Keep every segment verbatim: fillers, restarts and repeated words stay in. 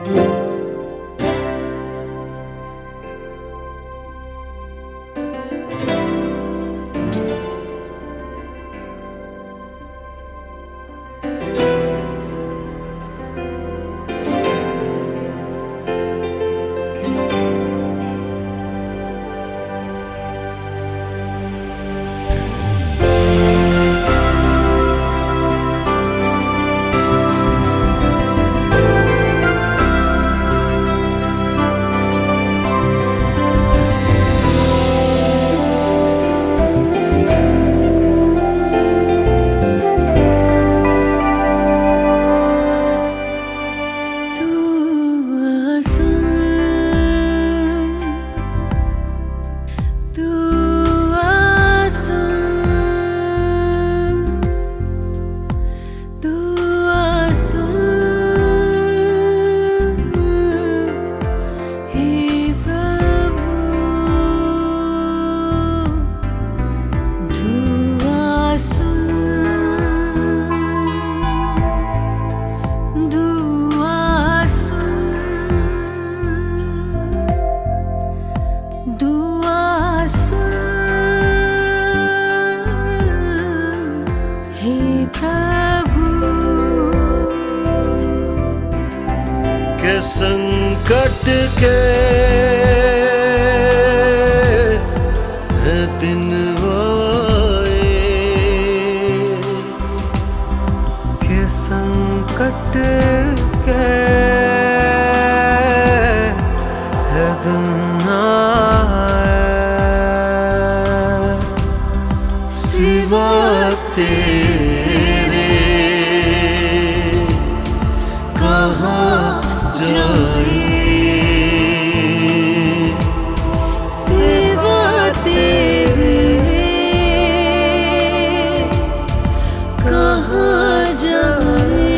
संकट के दिन आए, के संकट के दिन आए, सिवा तेरे कहाँ जाए, सिवा तेरे कहाँ जाए।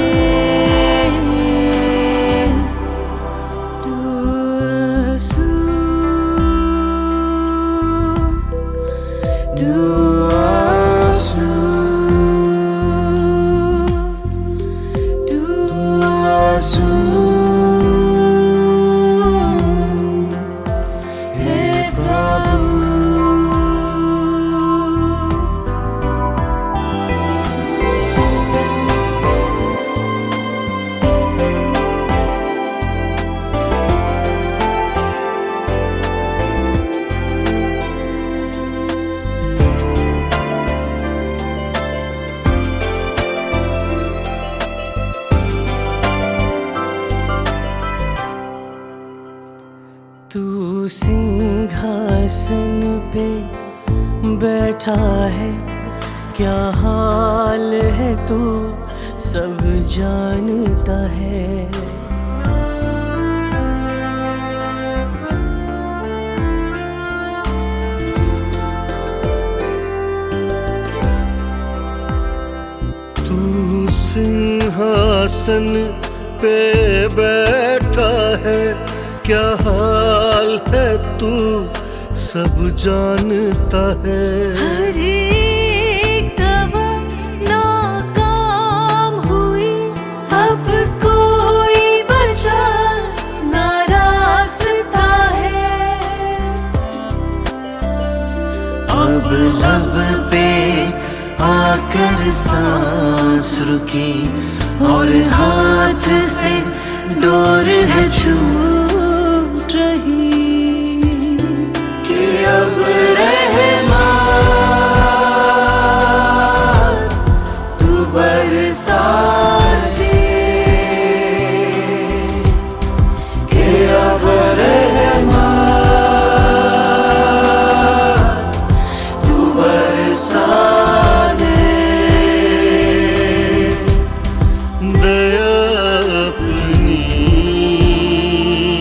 तू आंसू, तू आंसू, तू आंसू तू सिंहासन पे बैठा है, क्या हाल है तू सब जानता है। तू सिंहासन पे बैठा है, क्या हाल है तू सब जानता है। हर एक दवा नाकाम हुई, अब कोई बचा ना रास्ता है। अब लब पे आकर सांस रुकी और हाथ से डोर है छूट रही, कि अब रहमान तू बरसा दे, कि अब रहमान तू बरसा दे। दया अपनी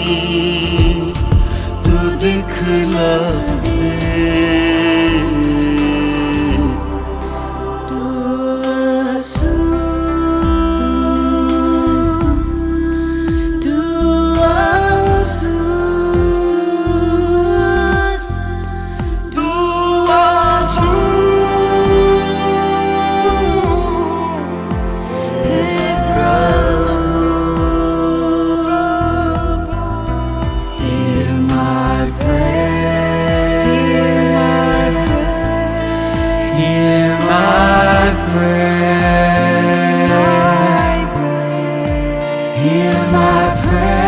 Hear my prayer.